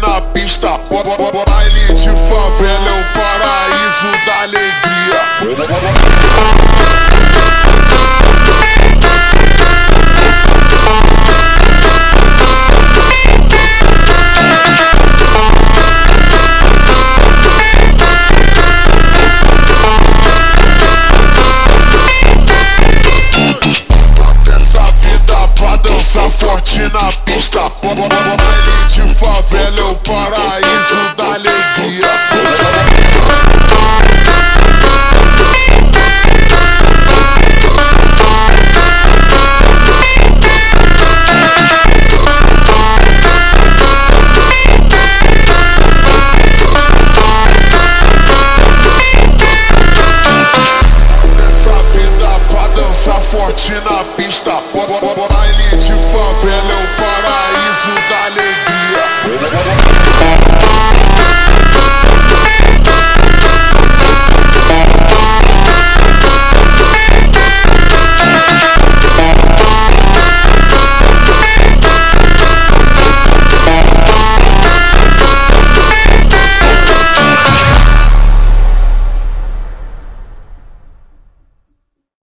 na pista. Baile de favela é o paraíso da alegria. Forte na pista, baile de favela é o paraíso da alegria. Essa vida pra dançar forte na pista, baile de favela é o paraíso da alegria.